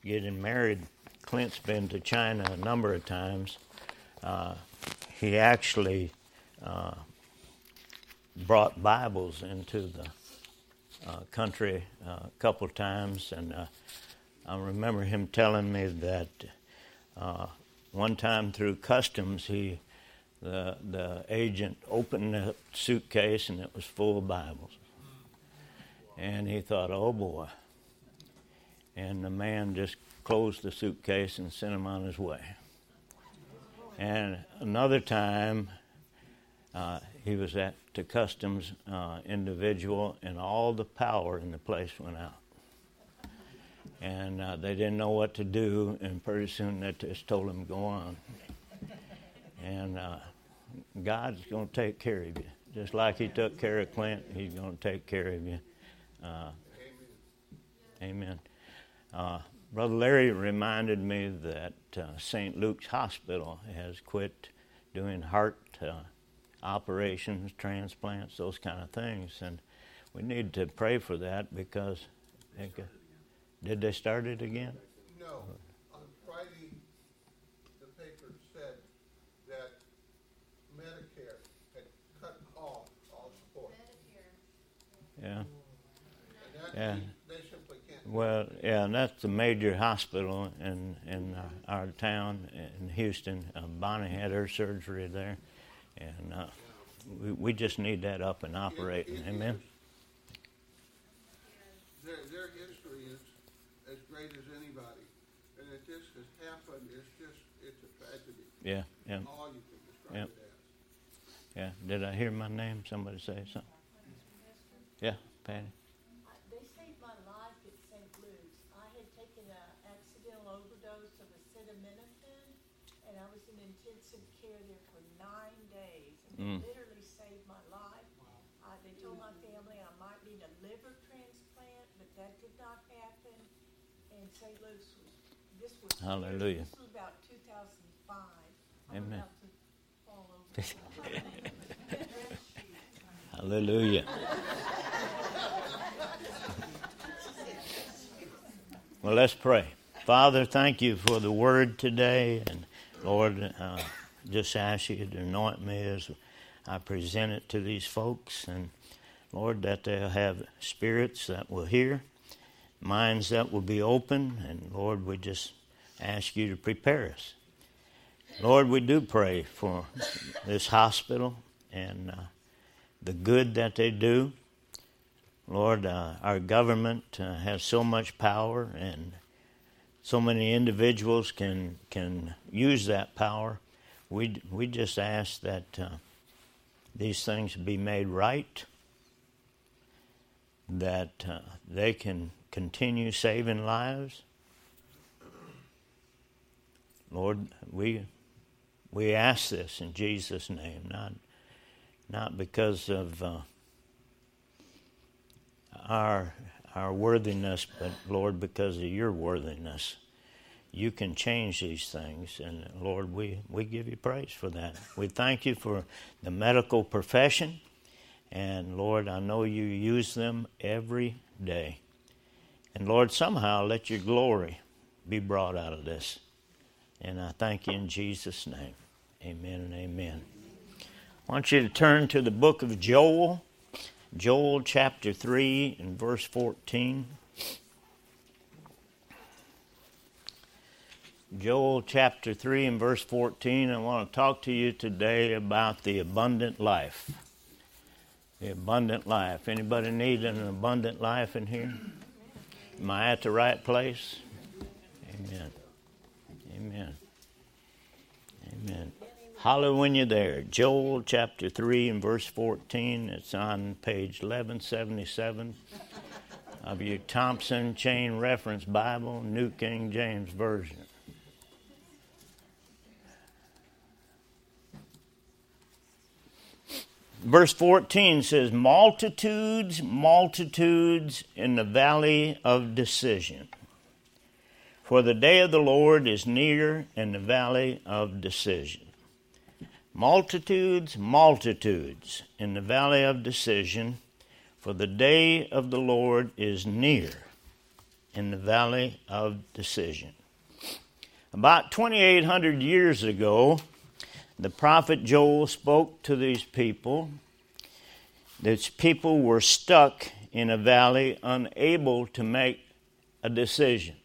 getting married, Clint's been to China a number of times. He actually brought Bibles into the country a couple times, and I remember him telling me that one time through customs, the agent opened the suitcase and it was full of Bibles, and he thought, "Oh boy!" And the man just closed the suitcase and sent him on his way. And another time, he was at the customs individual, and all the power in the place went out. And they didn't know what to do, and pretty soon they just told him to go on. And God's going to take care of you. Just like he took care of Clint, he's going to take care of you. Amen. Brother Larry reminded me that St. Luke's Hospital has quit doing heart operations, transplants, those kind of things. And we need to pray for that because... Did they start it again? No. On Friday, the paper said that Medicare had cut off all support. Yeah. And they simply can't. Well, yeah, and that's the major hospital in our town in Houston. Bonnie had her surgery there, and we just need that up and operating. Amen. Their history is as great as anybody, and if this has happened, it's a tragedy. Yeah. All you can describe it as. Yeah. Did I hear my name? Somebody say something? Yeah, Patty. They saved my life at St. Luke's. I had taken an accidental overdose of acetaminophen, and I was in intensive care there for 9 days. And they literally saved my life. They told my family I might need a liver transplant, but that did not happen. And St. Luke's this was Hallelujah. This was about 2005. Amen. I'm about to fall over. Hallelujah. Well, let's pray. Father, thank you for the word today. And Lord, just ask you to anoint me as I present it to these folks. And Lord, that they'll have spirits that will hear, minds that will be open. And Lord, we just ask you to prepare us. Lord, we do pray for this hospital and the good that they do. Lord, our government has so much power, and so many individuals can use that power. We just ask that these things be made right, that they can continue saving lives. Lord, we ask this in Jesus' name, not because of our worthiness, but Lord, because of your worthiness. You can change these things, and Lord, we give you praise for that. We thank you for the medical profession, and Lord, I know you use them every day. And Lord, somehow let your glory be brought out of this. And I thank you in Jesus' name. Amen and amen. I want you to turn to the book of Joel. Joel chapter 3 and verse 14. Joel chapter 3 and verse 14. I want to talk to you today about the abundant life. The abundant life. Anybody need an abundant life in here? Am I at the right place? Amen. Amen. Amen. Holler when you're there. Joel chapter 3 and verse 14. It's on page 1177 of your Thompson Chain Reference Bible, New King James Version. Verse 14 says, multitudes, multitudes in the valley of decision. For the day of the Lord is near in the valley of decision. Multitudes, multitudes in the valley of decision, for the day of the Lord is near in the valley of decision. About 2,800 years ago, the prophet Joel spoke to these people. These people were stuck in a valley, unable to make a decision.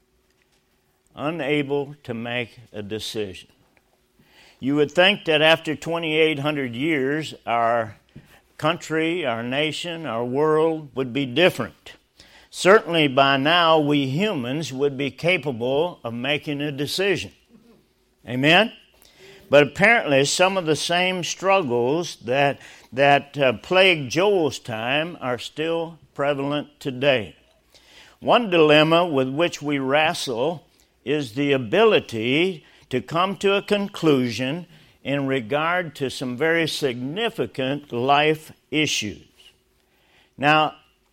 Unable to make a decision. You would think that after 2,800 years, our country, our nation, our world would be different. Certainly by now, we humans would be capable of making a decision. Amen? But apparently some of the same struggles that plagued Joel's time are still prevalent today. One dilemma with which we wrestle is the ability to come to a conclusion in regard to some very significant life issues. Now,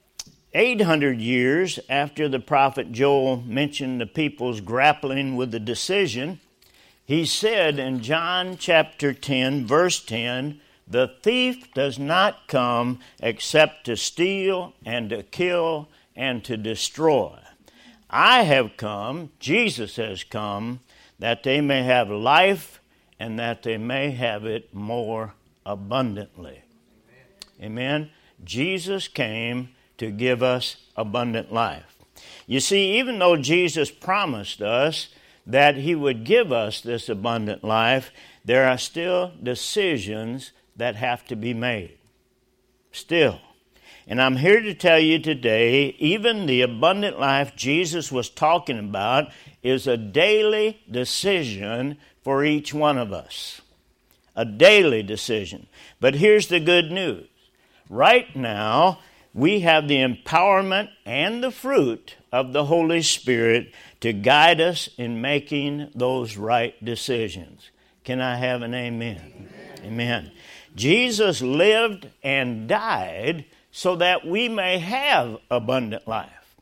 800 years after the prophet Joel mentioned the people's grappling with the decision, he said in John chapter 10, verse 10, "The thief does not come except to steal and to kill and to destroy. I have come," Jesus has come, "that they may have life and that they may have it more abundantly." Amen. Jesus came to give us abundant life. You see, even though Jesus promised us that he would give us this abundant life, there are still decisions that have to be made. Still. And I'm here to tell you today, even the abundant life Jesus was talking about is a daily decision for each one of us. A daily decision. But here's the good news. Right now, we have the empowerment and the fruit of the Holy Spirit to guide us in making those right decisions. Can I have an amen? Amen. Jesus lived and died so that we may have abundant life.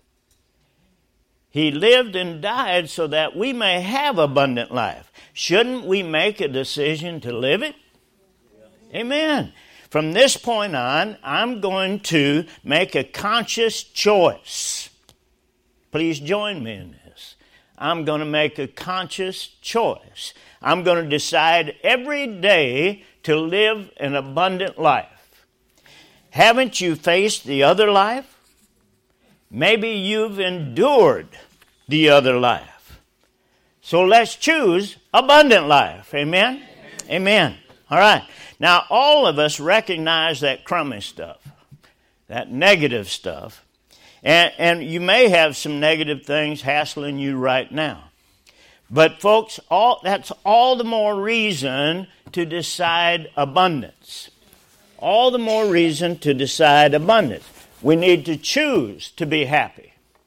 He lived and died so that we may have abundant life. Shouldn't we make a decision to live it? Amen. From this point on, I'm going to make a conscious choice. Please join me in this. I'm going to make a conscious choice. I'm going to decide every day to live an abundant life. Haven't you faced the other life? Maybe you've endured the other life. So let's choose abundant life. Amen? Amen. All right. Now, all of us recognize that crummy stuff, that negative stuff. And you may have some negative things hassling you right now. But folks, that's all the more reason to decide abundance. All the more reason to decide abundance. We need to choose to be happy.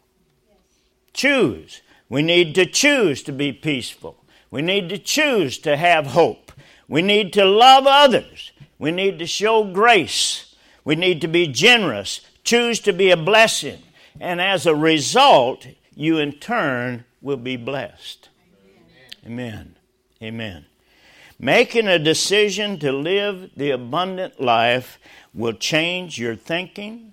Choose. We need to choose to be peaceful. We need to choose to have hope. We need to love others. We need to show grace. We need to be generous. Choose to be a blessing. And as a result, you in turn will be blessed. Amen. Amen. Making a decision to live the abundant life will change your thinking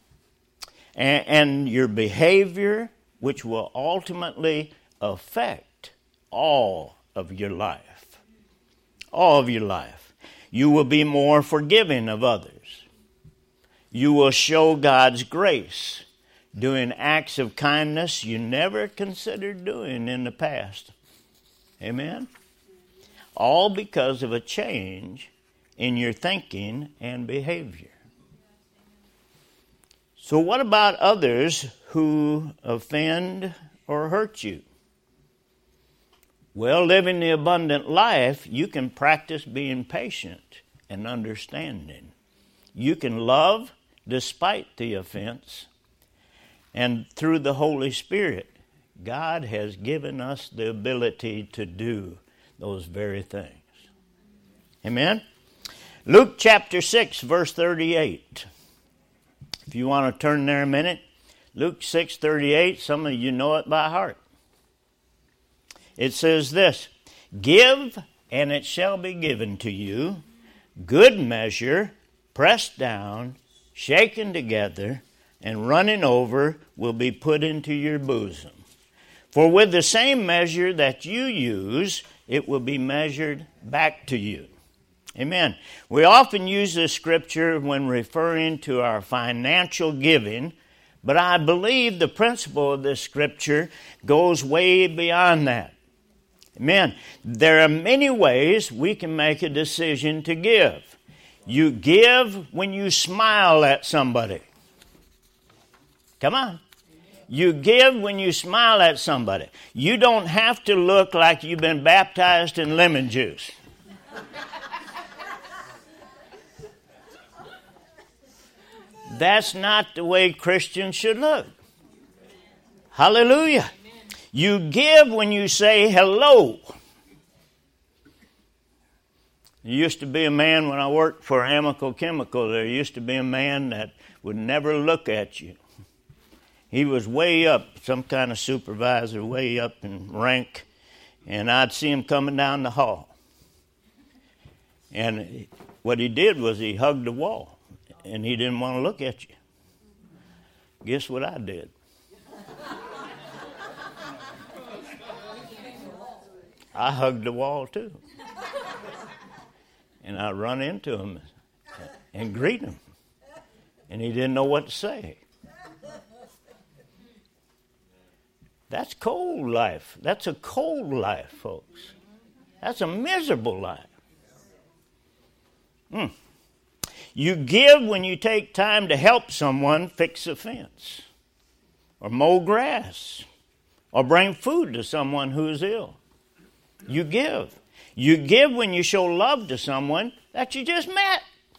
and your behavior, which will ultimately affect all of your life. All of your life. You will be more forgiving of others. You will show God's grace, doing acts of kindness you never considered doing in the past. Amen? All because of a change in your thinking and behavior. So what about others who offend or hurt you? Well, living the abundant life, you can practice being patient and understanding. You can love despite the offense. And through the Holy Spirit, God has given us the ability to do those very things. Amen? Luke chapter 6, verse 38. If you want to turn there a minute. Luke 6:38, some of you know it by heart. It says this, "Give, and it shall be given to you, good measure, pressed down, shaken together, and running over will be put into your bosom. For with the same measure that you use, it will be measured back to you. Amen. We often use this scripture when referring to our financial giving, but I believe the principle of this scripture goes way beyond that. Amen. There are many ways we can make a decision to give. You give when you smile at somebody. Come on. You give when you smile at somebody. You don't have to look like you've been baptized in lemon juice. That's not the way Christians should look. Hallelujah. You give when you say hello. There used to be a man when I worked for Amical Chemical, there used to be a man that would never look at you. He was way up, some kind of supervisor, way up in rank, and I'd see him coming down the hall. And what he did was he hugged the wall, and he didn't want to look at you. Guess what I did? I hugged the wall too. And I run into him and greet him. And he didn't know what to say. That's cold life. That's a cold life, folks. That's a miserable life. You give when you take time to help someone fix a fence, or mow grass, or bring food to someone who is ill. You give. You give when you show love to someone that you just met.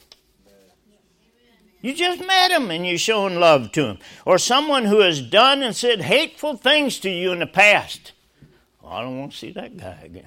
You just met him and you're showing love to him. Or someone who has done and said hateful things to you in the past. Well, I don't want to see that guy again.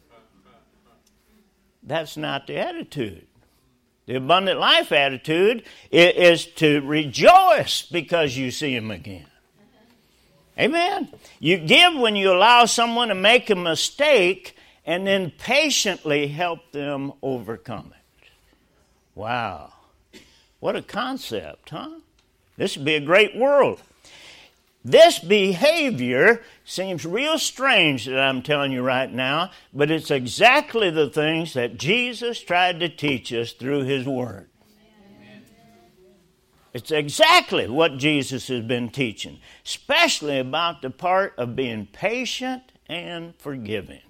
That's not the attitude. The abundant life attitude is to rejoice because you see him again. Amen. You give when you allow someone to make a mistake and then patiently help them overcome it. Wow. What a concept, huh? This would be a great world. This behavior seems real strange that I'm telling you right now, but it's exactly the things that Jesus tried to teach us through his word. Amen. It's exactly what Jesus has been teaching, especially about the part of being patient and forgiving.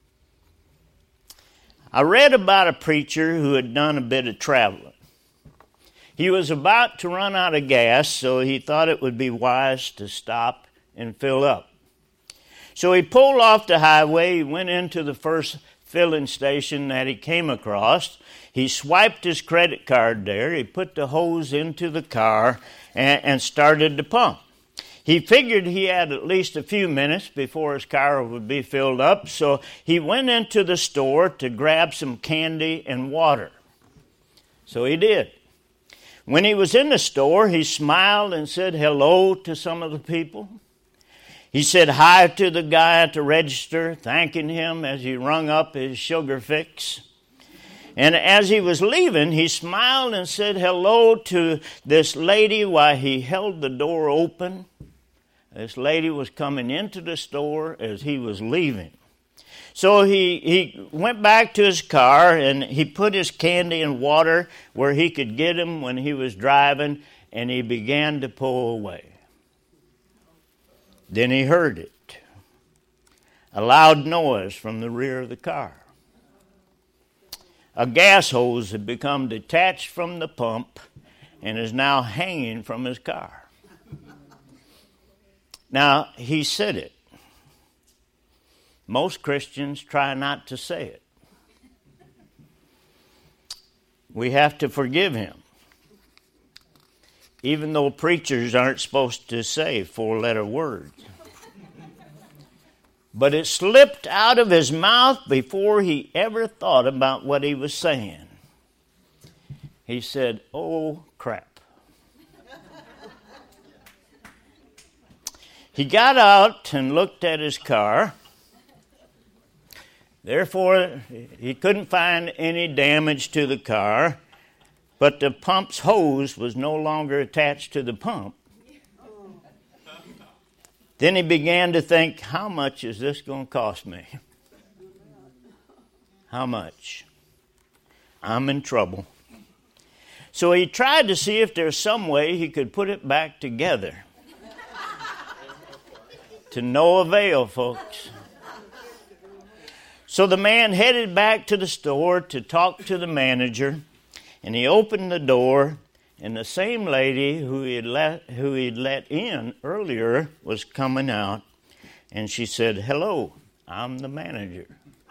I read about a preacher who had done a bit of traveling. He was about to run out of gas, so he thought it would be wise to stop and fill up. So he pulled off the highway, he went into the first filling station that he came across. He swiped his credit card there, he put the hose into the car and started to pump. He figured he had at least a few minutes before his car would be filled up, so he went into the store to grab some candy and water. So he did. When he was in the store, he smiled and said hello to some of the people. He said hi to the guy at the register, thanking him as he rung up his sugar fix. And as he was leaving, he smiled and said hello to this lady while he held the door open. This lady was coming into the store as he was leaving. So he went back to his car and he put his candy and water where he could get them when he was driving, and he began to pull away. Then he heard it. A loud noise from the rear of the car. A gas hose had become detached from the pump and is now hanging from his car. Now, he said it. Most Christians try not to say it. We have to forgive him. Even though preachers aren't supposed to say four-letter words. But it slipped out of his mouth before he ever thought about what he was saying. He said, "Oh, crap." He got out and looked at his car. Therefore, he couldn't find any damage to the car, but the pump's hose was no longer attached to the pump. Then he began to think, how much is this going to cost me? How much? I'm in trouble. So he tried to see if there's some way he could put it back together. To no avail, folks. So the man headed back to the store to talk to the manager, and he opened the door, and the same lady who he'd let in earlier was coming out, and she said, "Hello, I'm the manager.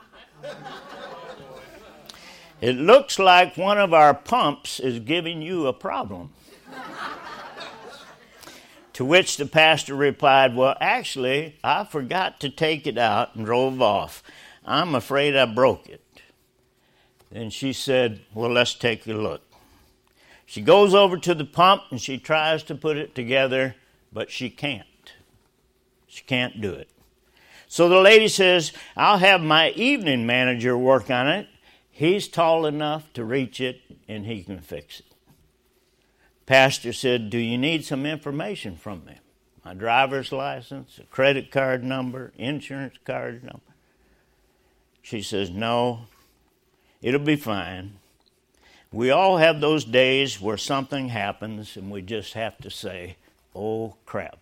It looks like one of our pumps is giving you a problem." To which the pastor replied, "Well, actually, I forgot to take it out and drove off. I'm afraid I broke it." Then she said, "Well, let's take a look." She goes over to the pump and she tries to put it together, but she can't. She can't do it. So the lady says, "I'll have my evening manager work on it. He's tall enough to reach it and he can fix it." Pastor said, "Do you need some information from me? My driver's license, a credit card number, insurance card number?" She says, "No, it'll be fine. We all have those days where something happens and we just have to say, 'Oh, crap.'"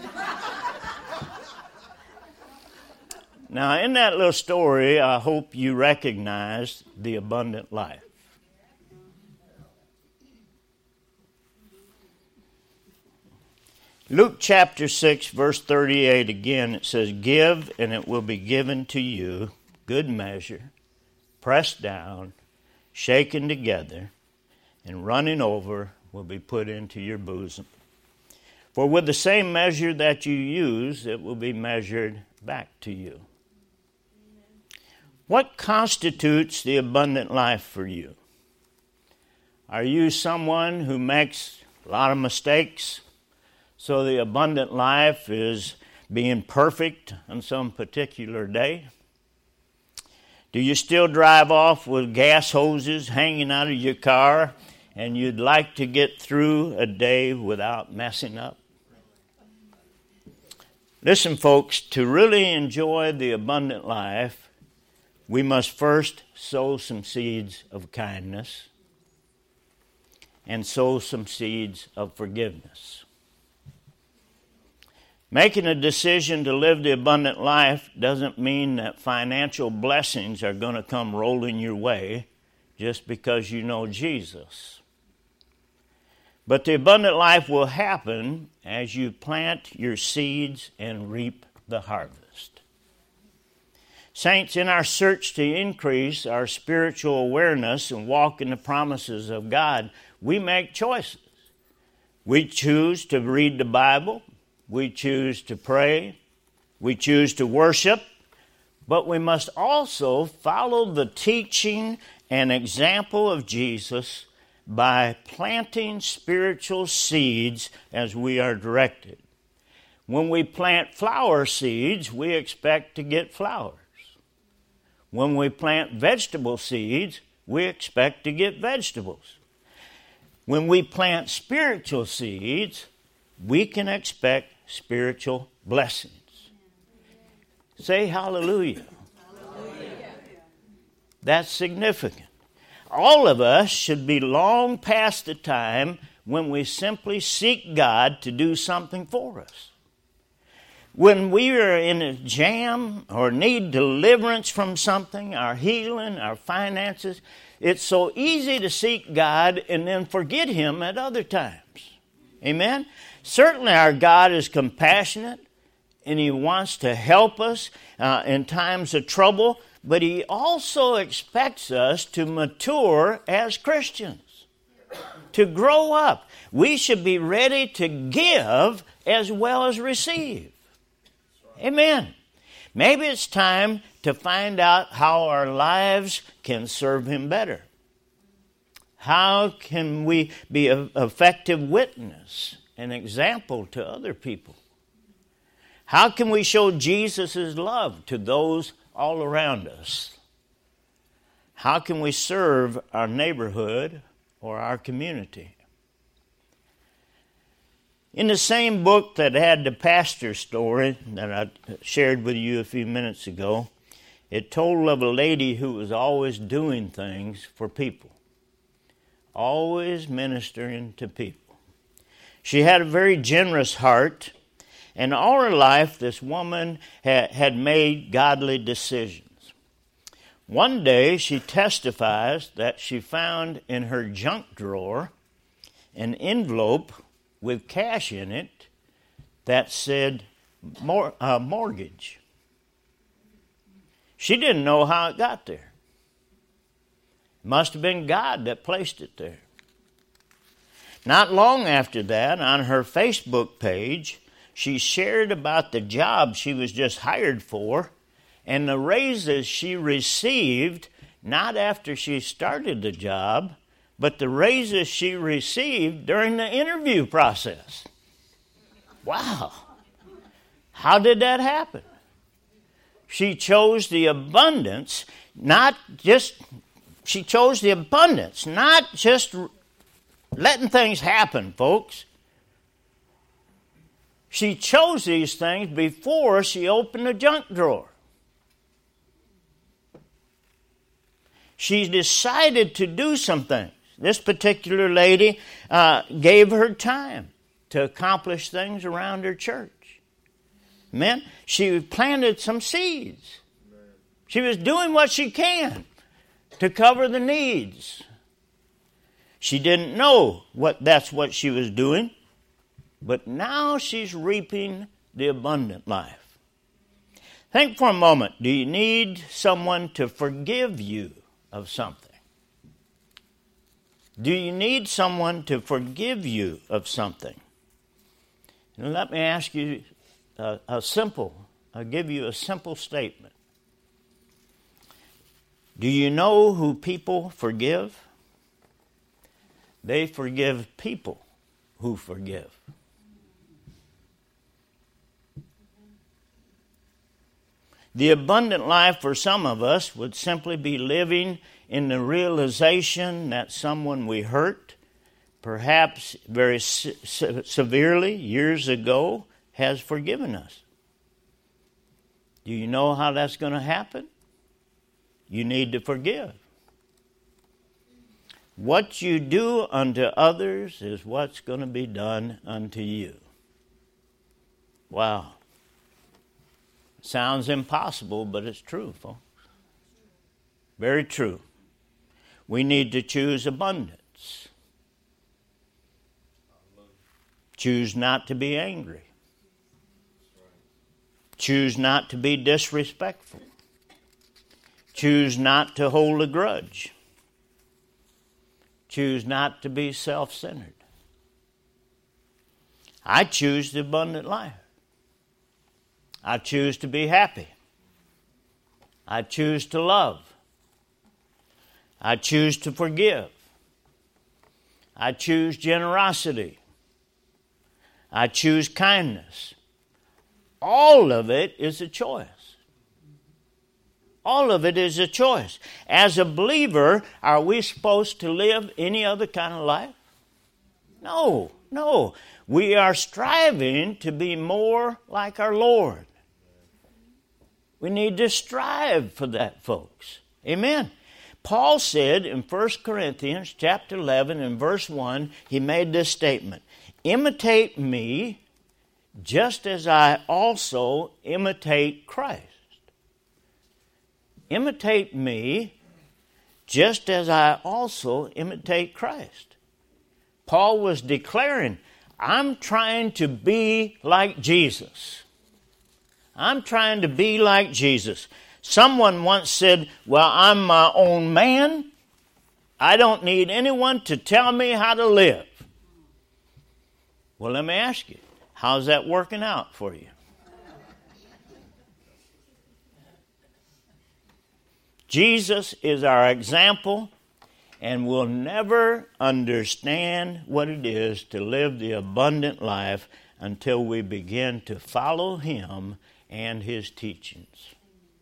Now, in that little story, I hope you recognize the abundant life. Luke chapter 6, verse 38, again, it says, "Give, and it will be given to you, good measure, pressed down, shaken together, and running over will be put into your bosom. For with the same measure that you use, it will be measured back to you." What constitutes the abundant life for you? Are you someone who makes a lot of mistakes? So the abundant life is being perfect on some particular day? Do you still drive off with gas hoses hanging out of your car and you'd like to get through a day without messing up? Listen, folks, to really enjoy the abundant life, we must first sow some seeds of kindness and sow some seeds of forgiveness. Making a decision to live the abundant life doesn't mean that financial blessings are going to come rolling your way just because you know Jesus. But the abundant life will happen as you plant your seeds and reap the harvest. Saints, in our search to increase our spiritual awareness and walk in the promises of God, we make choices. We choose to read the Bible. We choose to pray, we choose to worship, but we must also follow the teaching and example of Jesus by planting spiritual seeds as we are directed. When we plant flower seeds, we expect to get flowers. When we plant vegetable seeds, we expect to get vegetables. When we plant spiritual seeds, we can expect spiritual blessings. Say hallelujah. Hallelujah. That's significant. All of us should be long past the time when we simply seek God to do something for us. When we are in a jam or need deliverance from something, our healing, our finances, it's so easy to seek God and then forget Him at other times. Amen? Certainly our God is compassionate and He wants to help us in times of trouble, but He also expects us to mature as Christians, to grow up. We should be ready to give as well as receive. Amen. Maybe it's time to find out how our lives can serve Him better. How can we be an effective witness, an example to other people? How can we show Jesus' love to those all around us? How can we serve our neighborhood or our community? In the same book that had the pastor story that I shared with you a few minutes ago, it told of a lady who was always doing things for people, always ministering to people. She had a very generous heart, and all her life this woman had made godly decisions. One day she testifies that she found in her junk drawer an envelope with cash in it that said mortgage. She didn't know how it got there. It must have been God that placed it there. Not long after that, on her Facebook page, she shared about the job she was just hired for and the raises she received, not after she started the job, but the raises she received during the interview process. Wow. How did that happen? She chose the abundance, not just letting things happen, folks. She chose these things before she opened the junk drawer. She decided to do some things. This particular lady gave her time to accomplish things around her church. Amen. She planted some seeds. She was doing what she can to cover the needs. She didn't know that's what she was doing, but now she's reaping the abundant life. Think for a moment. Do you need someone to forgive you of something? Do you need someone to forgive you of something? And let me ask you I'll give you a simple statement. Do you know who people forgive? They forgive people who forgive. The abundant life for some of us would simply be living in the realization that someone we hurt, perhaps very severely years ago, has forgiven us. Do you know how that's going to happen? You need to forgive. What you do unto others is what's going to be done unto you. Wow. Sounds impossible, but it's true, folks. Very true. We need to choose abundance. Choose not to be angry. Choose not to be disrespectful. Choose not to hold a grudge. Choose not to be self-centered. I choose the abundant life. I choose to be happy. I choose to love. I choose to forgive. I choose generosity. I choose kindness. All of it is a choice. All of it is a choice. As a believer, are we supposed to live any other kind of life? No, no. We are striving to be more like our Lord. We need to strive for that, folks. Amen. Paul said in 1 Corinthians chapter 11 and verse 1, he made this statement, imitate me just as I also imitate Christ. Imitate me just as I also imitate Christ. Paul was declaring, I'm trying to be like Jesus. I'm trying to be like Jesus. Someone once said, well, I'm my own man. I don't need anyone to tell me how to live. Well, let me ask you, how's that working out for you? Jesus is our example, and we'll never understand what it is to live the abundant life until we begin to follow Him and His teachings.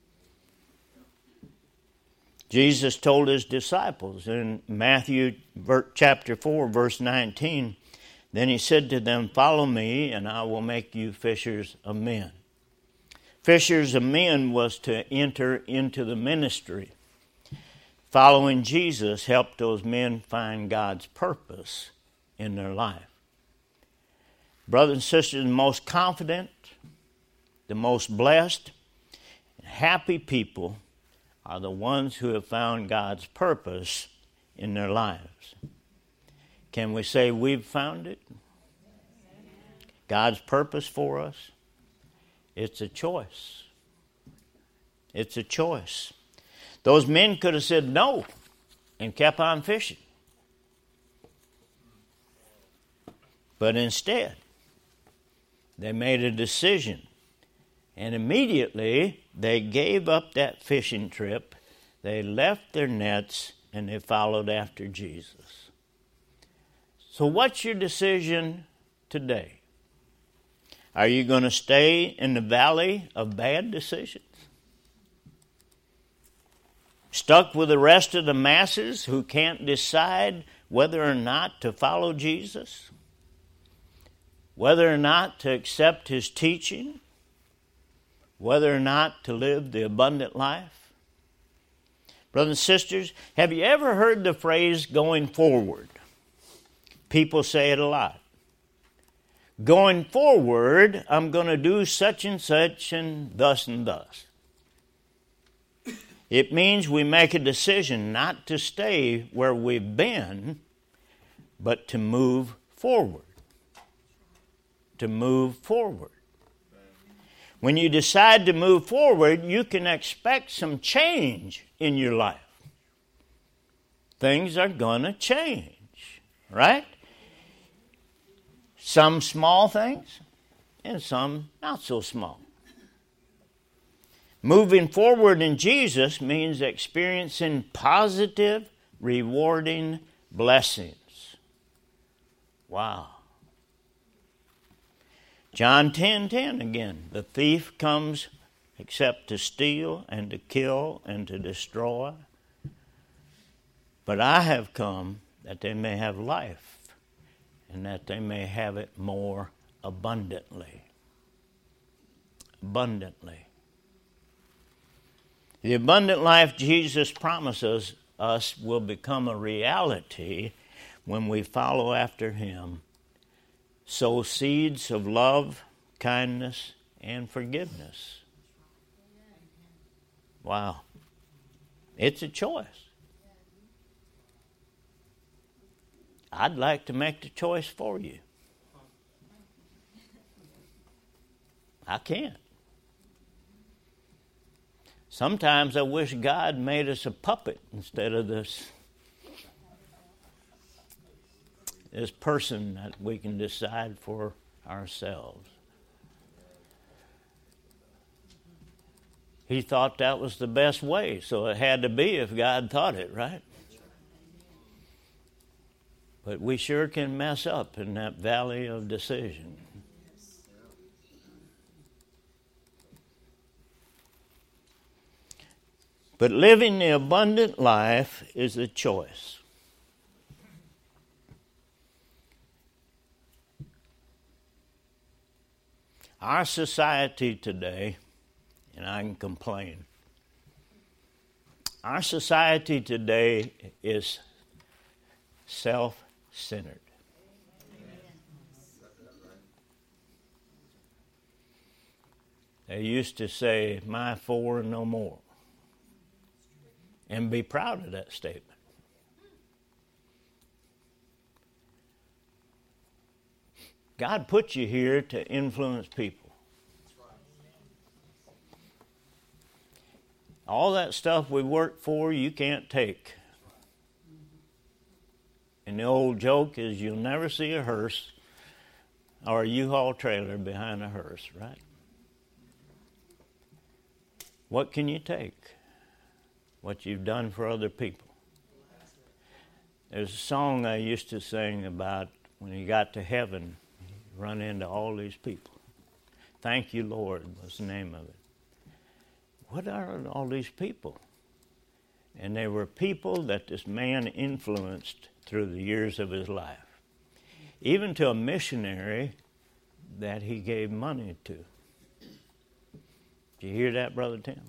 Jesus told His disciples in Matthew chapter 4, verse 19, Then he said to them, "Follow me, and I will make you fishers of men." Fishers of men was to enter into the ministry. Following Jesus helped those men find God's purpose in their life. Brothers and sisters, the most confident, the most blessed, and happy people are the ones who have found God's purpose in their lives. Can we say we've found it? God's purpose for us? It's a choice. It's a choice. Those men could have said no and kept on fishing. But instead, they made a decision. And immediately, they gave up that fishing trip. They left their nets and they followed after Jesus. So what's your decision today? Are you going to stay in the valley of bad decisions? Stuck with the rest of the masses who can't decide whether or not to follow Jesus? Whether or not to accept his teaching? Whether or not to live the abundant life? Brothers and sisters, have you ever heard the phrase going forward? People say it a lot. Going forward, I'm going to do such and such and thus and thus. It means we make a decision not to stay where we've been, but to move forward. To move forward. When you decide to move forward, you can expect some change in your life. Things are going to change, right? Some small things and some not so small. Moving forward in Jesus means experiencing positive, rewarding blessings. Wow. John 10:10 again. The thief comes except to steal and to kill and to destroy. But I have come that they may have life and that they may have it more abundantly. Abundantly. The abundant life Jesus promises us will become a reality when we follow after him. Sow seeds of love, kindness, and forgiveness. Wow. It's a choice. I'd like to make the choice for you. I can't. Sometimes I wish God made us a puppet instead of this person that we can decide for ourselves. He thought that was the best way, so it had to be if God thought it, right? But we sure can mess up in that valley of decision. But living the abundant life is a choice. Our society today, and I can complain, our society today is self-centered. They used to say, "My four, no more," and be proud of that statement. God put you here to influence people. All that stuff we work for, you can't take. And the old joke is you'll never see a hearse or a U-Haul trailer behind a hearse, right? What can you take? What you've done for other people. There's a song I used to sing about when you got to heaven, you run into all these people. Thank you, Lord, was the name of it. What are all these people? And they were people that this man influenced through the years of his life. even to a missionary that he gave money to. Did you hear that, Brother Tim?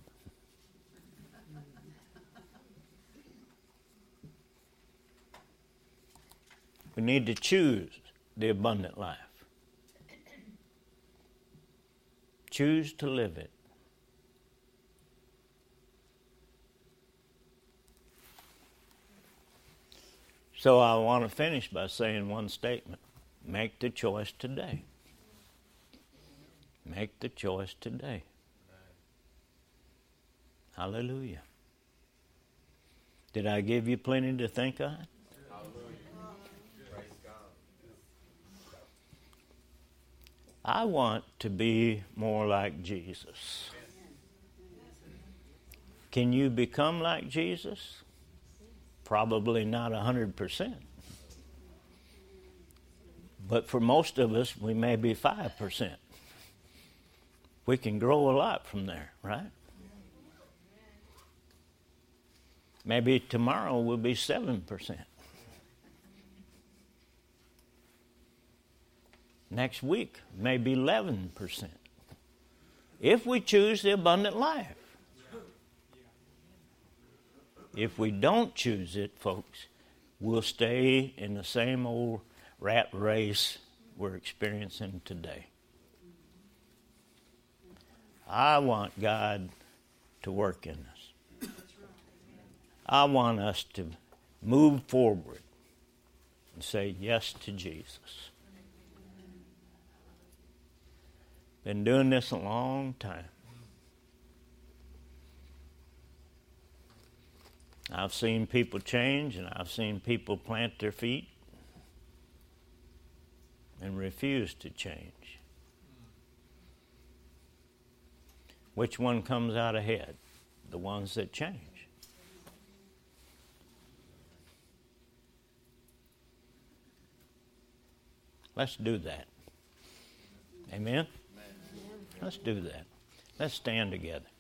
We need to choose the abundant life. Choose to live it. So I want to finish by saying one statement. Make the choice today. Make the choice today. Hallelujah. Did I give you plenty to think on? I want to be more like Jesus. Can you become like Jesus? Probably not 100%. But for most of us, we may be 5%. We can grow a lot from there, right? Maybe tomorrow we'll be 7%. Next week, maybe 11%. If we choose the abundant life. If we don't choose it, folks, we'll stay in the same old rat race we're experiencing today. I want God to work in us. I want us to move forward and say yes to Jesus. Been doing this a long time. I've seen people change, and I've seen people plant their feet and refuse to change. Which one comes out ahead? The ones that change. Let's do that. Amen? Let's do that. Let's stand together.